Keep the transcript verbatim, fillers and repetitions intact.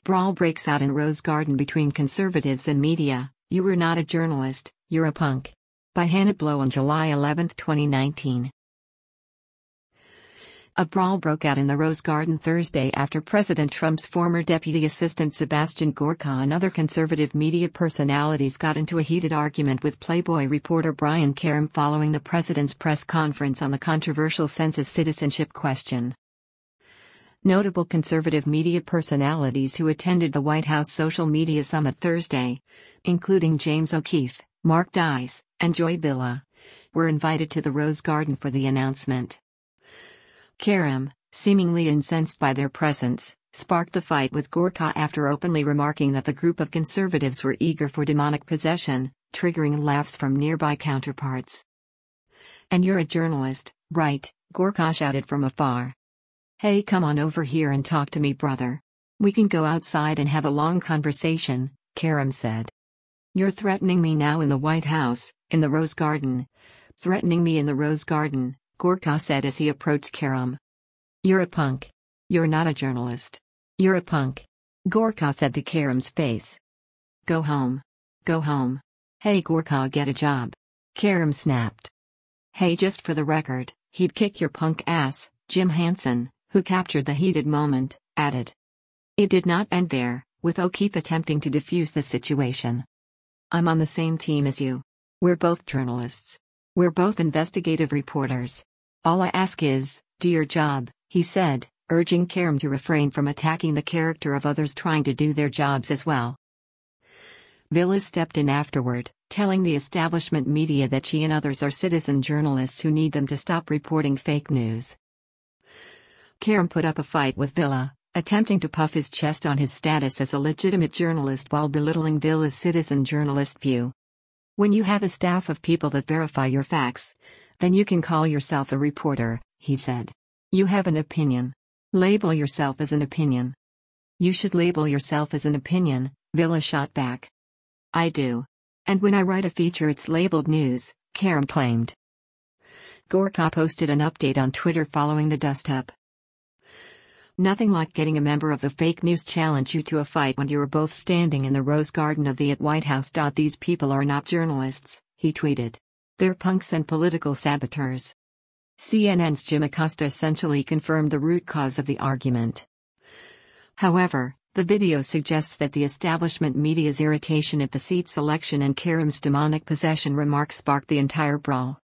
Brawl breaks out in Rose Garden between conservatives and media. "You were not a journalist, you're a punk." By Hannah Blow on July eleventh, twenty nineteen. A brawl broke out in the Rose Garden Thursday after President Trump's former deputy assistant Sebastian Gorka and other conservative media personalities got into a heated argument with Playboy reporter Brian Karem following the president's press conference on the controversial census citizenship question. Notable conservative media personalities who attended the White House Social Media Summit Thursday, including James O'Keefe, Mark Dice, and Joy Villa, were invited to the Rose Garden for the announcement. Karem, seemingly incensed by their presence, sparked a fight with Gorka after openly remarking that the group of conservatives were eager for demonic possession, triggering laughs from nearby counterparts. "And you're a journalist, right?" Gorka shouted from afar. "Hey, come on over here and talk to me, brother. We can go outside and have a long conversation," Karem said. "You're threatening me now in the White House, in the Rose Garden." "Threatening me in the Rose Garden," Gorka said as he approached Karem. "You're a punk. You're not a journalist. You're a punk," Gorka said to Karem's face. "Go home. Go home. Hey Gorka, get a job," Karem snapped. "Hey, just for the record, he'd kick your punk ass," Jim Hansen, who captured the heated moment, added. It did not end there, with O'Keefe attempting to defuse the situation. "I'm on the same team as you. We're both journalists. We're both investigative reporters. All I ask is, do your job," he said, urging Karem to refrain from attacking the character of others trying to do their jobs as well. Villa stepped in afterward, telling the establishment media that she and others are citizen journalists who need them to stop reporting fake news. Karem put up a fight with Villa, attempting to puff his chest on his status as a legitimate journalist while belittling Villa's citizen journalist view. "When you have a staff of people that verify your facts, then you can call yourself a reporter," he said. "You have an opinion. Label yourself as an opinion." "You should label yourself as an opinion," Villa shot back. "I do. And when I write a feature it's labeled news," Karem claimed. Gorka posted an update on Twitter following the dust-up. "Nothing like getting a member of the fake news challenge you to a fight when you are both standing in the Rose Garden of the at White House. These people are not journalists," he tweeted. "They're punks and political saboteurs." C N N's Jim Acosta essentially confirmed the root cause of the argument. However, the video suggests that the establishment media's irritation at the seat selection and Karem's demonic possession remarks sparked the entire brawl.